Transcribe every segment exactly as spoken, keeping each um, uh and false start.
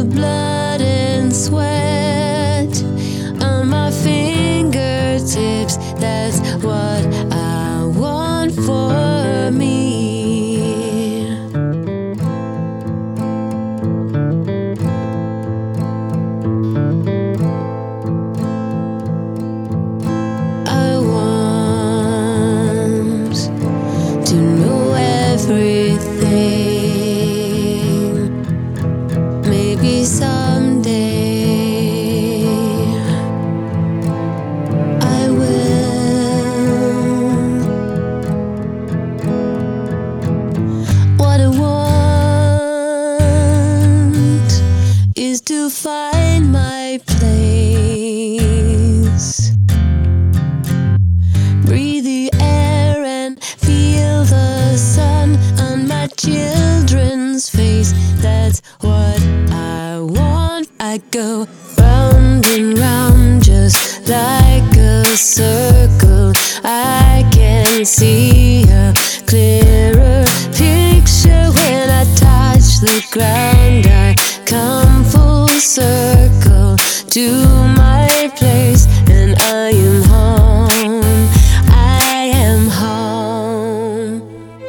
the blood and sweat on my fingertips. That's what I want for me. I want to know everything. Maybe someday I will. What I want is to find my place. Breathe the air and feel the sun on my children's face. That's what I want. I go round and round just like a circle. I can see a clearer picture when I touch the ground. I come full circle to my place, and I am home. I am home.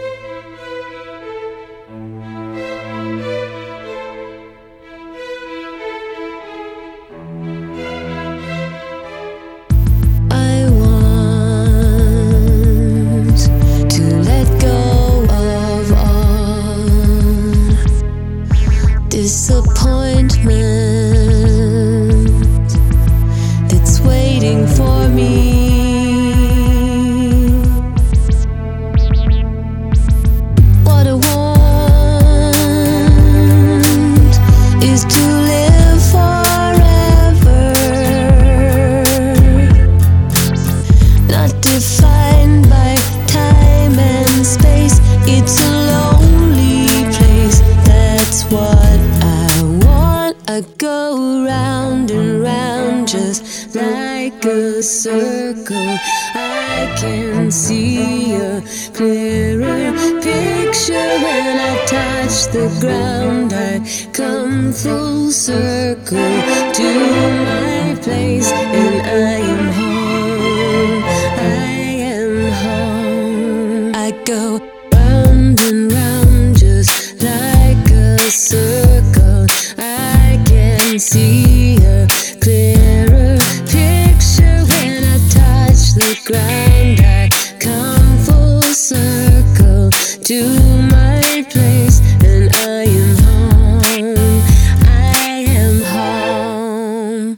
I want to let go of all disappointment that's waiting for me. What I want is to live forever, not defined by time and space. It's a lonely place. That's what I want. I go round and round just like a circle. I can see a clearer picture when I touch the ground. I come full circle to my place, and I am home. I am home. I go round and round just like a circle. I can see a clearer picture when I touch the ground. I come full circle to my place, and I am home. I am home.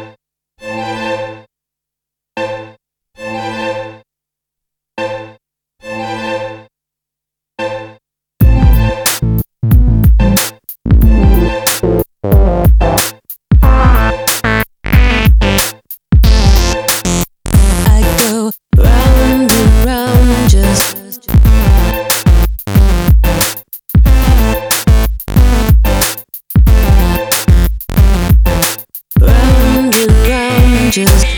I go round and round just round and round just